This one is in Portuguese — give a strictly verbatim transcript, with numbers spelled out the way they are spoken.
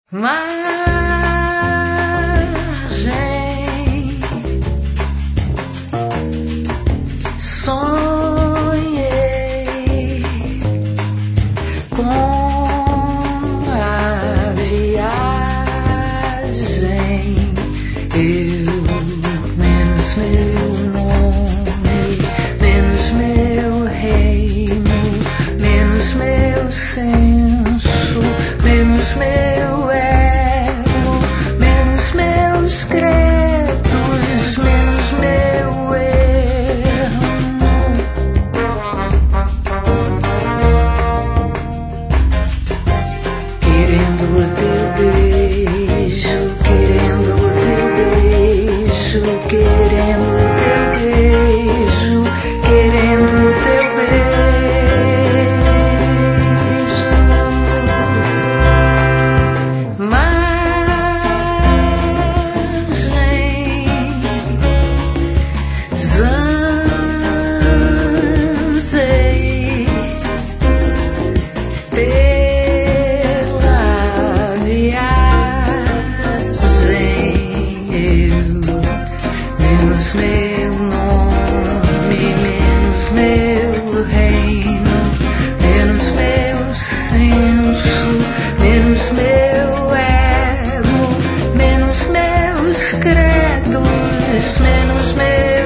Margem, sonhei com a viagem, eu menos meu nome, menos meu reino, menos meu senso, menos meu ego, menos meus credos, menos meu erro. Querendo o teu beijo, querendo o teu beijo, querendo o teu beijo, querendo o teu beijo. Margem, zanzei pela viagem, eu menos meu nome, menos meu reino, menos meu senso, menos meu ego, menos meus credos, menos meu